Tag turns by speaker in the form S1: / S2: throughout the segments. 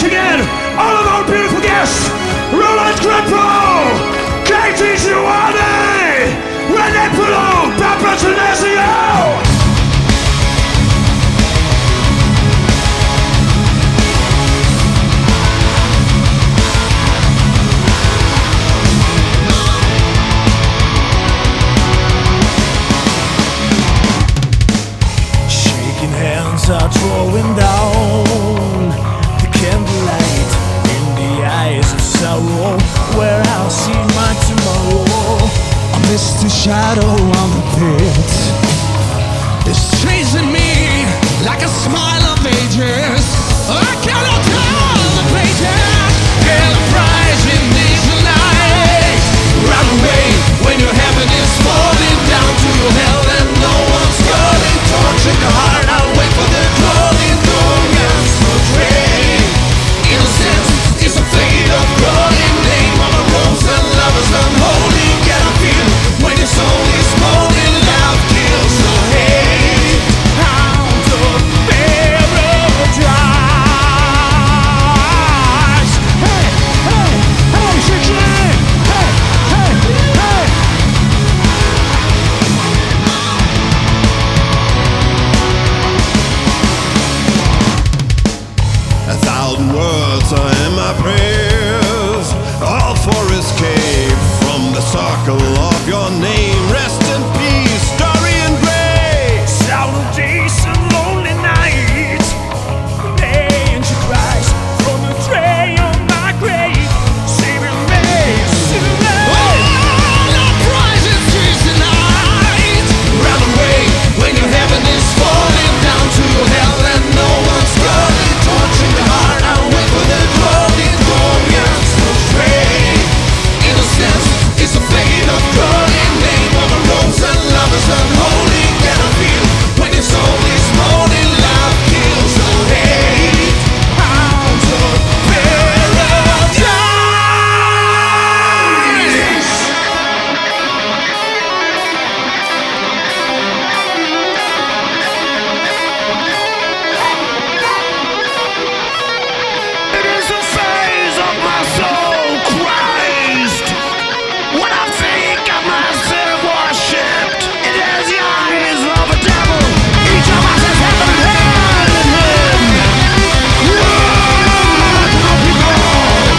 S1: once again all of our beautiful guests, Roland Grippo, Katie Giovanni, René Poulon, Papa Genesio.
S2: Are throwing down the candlelight in the eyes of sorrow, where I'll see my tomorrow. I miss the shadow on the pit. It's chasing me like a smile of ages. I cannot turn the pages. Hell prize in these nights. Run away when your heaven is falling down to your hell and no one's calling. Torture your heart. I'll wait for the crawling glorious portray. Innocence is a fate of crawling name on a rose and lovers unholy. Can I feel when your soul is molding? Love kills the hate. Hound of paradise. Hey, hey, hey, shake your hand. Hey, hey, hey. 1,000 words are in my prayers, all for escape from the circle of your name. Rest in peace, Dorian Gray. Sound of days and lonely nights, angel cries from the tray on my grave. Saving me tonight. All our prizes is tonight. Run away when your heaven is falling down to your hell and no one's calling. Torturing the heart, I'll wait for the crawling glorious portray. Innocence is a fate of crawling name on a rose and lovers unholy. Can I feel when your soul is moaning? Love kills the hate. Hounds of paradise. It is the phase of my soul, Christ. When I think of myself worshipped, it is the eyes of a devil. Each of us is heaven and hell in him. Run, my people.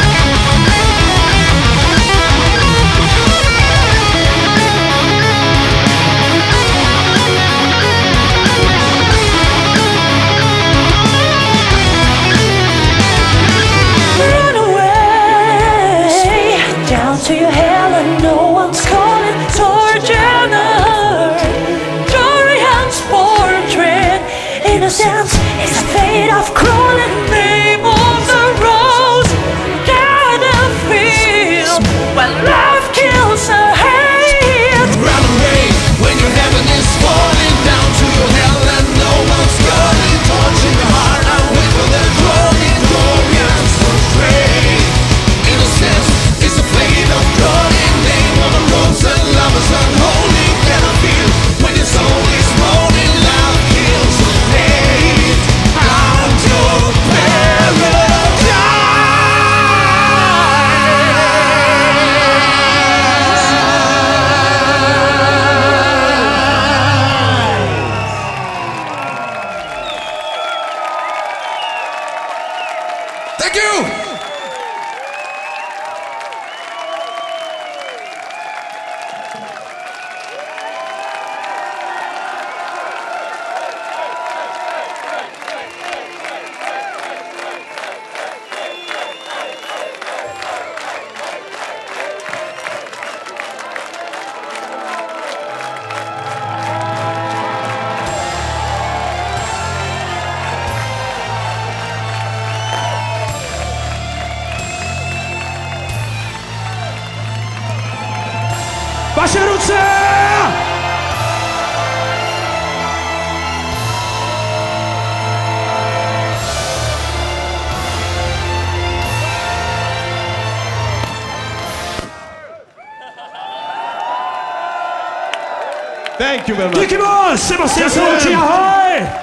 S3: Run away down to your hell and no one's calling. Sojourner, Dorian's portrait. Innocence is a fate of crawling name on the rose. Gotta feel when love kills the hate.
S2: Run away when your heaven is falling down to your hell and no one's calling. Torturing your heart, I'll wait for the crawling glorious portray. Innocence is a fate of crawling name on a rose and lovers unholy. Can I feel when your soul is moaning? Love kills the hate. Out of paradise. Thank you!
S1: Vaše ruce!
S4: Thank you very much.
S1: Mycket bra! Sebastian Solskjaer, ahoj!